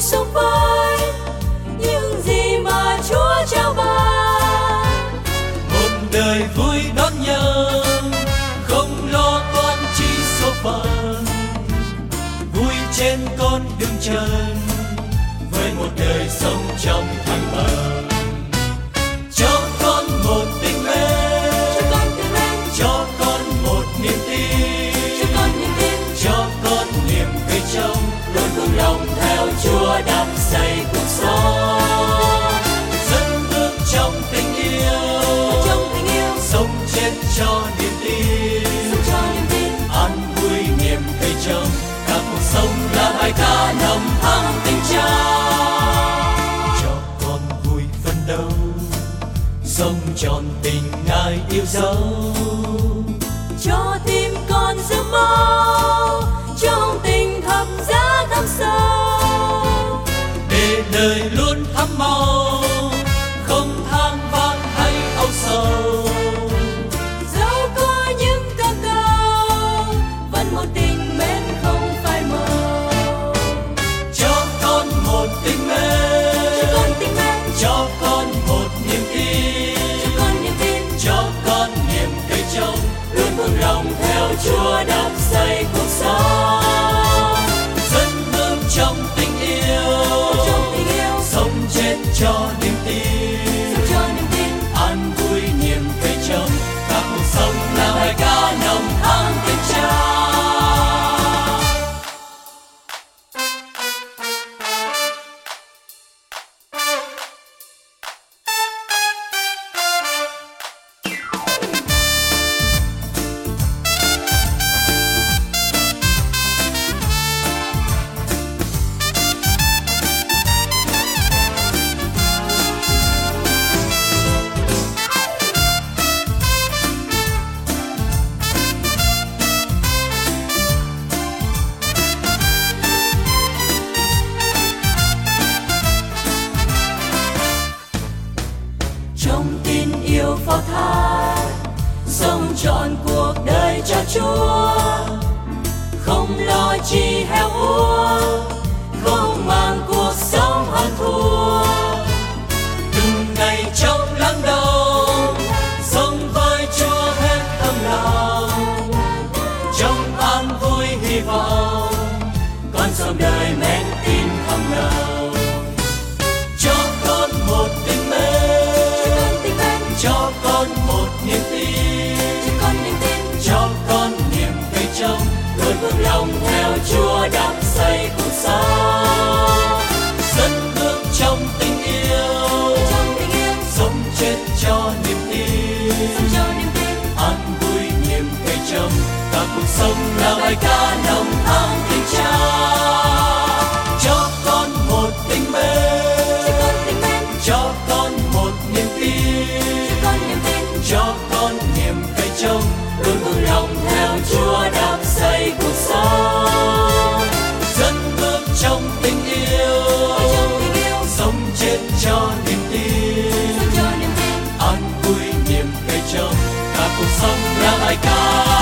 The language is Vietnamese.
sống với những gì mà Chúa trao ban. Một đời vui đón nhận, không lo toan chi số phận, vui trên con đường trần với một đời sống trong thăng bằng. Cho con một tình mến, cho con một niềm tin, cho con niềm cây trồng luôn cùng lòng theo Chúa đắm say cuộc sống. Dẫn bước trong tình yêu, sống chết cho niềm tin, an vui niềm cây trồng. Cả cuộc sống là bài ca nồng thắm tình cha. Cho con vui phấn đấu, sống tròn tình Ngài yêu dấu. Cho tim con giữ máu trong tình thập giá thắm sâu, Để đời luôn thắm màu, không than vãn hay âu sầu. dẫu có những cam go vẫn một tình mến không phai màu. Cho con một tình mến, cho con một niềm tin, cho con niềm cây trồng luôn cùng lòng theo Chúa đắm say cuộc sống. Dẫn bước trong tình yêu, sống chết cho niềm tin, an vui niềm cây trồng. Cả cuộc sống là bài ca nồng thắm tình cha. Trong tin yêu phó thác, sống trọn cuộc đời cho Chúa, không lo chi heo úa, không mang cuộc sống hơn thua. Từng ngày trong lắng đọng, sống với Chúa hết tâm lòng. Trong an vui hy vọng, con sống đời mến tin thầm lòng. Cho con một tình mến, cho con một niềm tin, cho con niềm cây trồng luôn cùng lòng theo Chúa đắm say cuộc sống. Dẫn bước trong tình yêu, sống chết cho niềm tin, an vui niềm cây trồng. Cả cuộc sống là bài ca nồng thắm tình cha. Cho con một tình mến, cho con một niềm tin, cho con niềm cây trồng luôn cùng lòng theo Chúa đắm say cuộc sống. Dẫn bước trong tình yêu, sống chết cho niềm tin, an vui niềm cây trồng. Cả cuộc sống là bài ca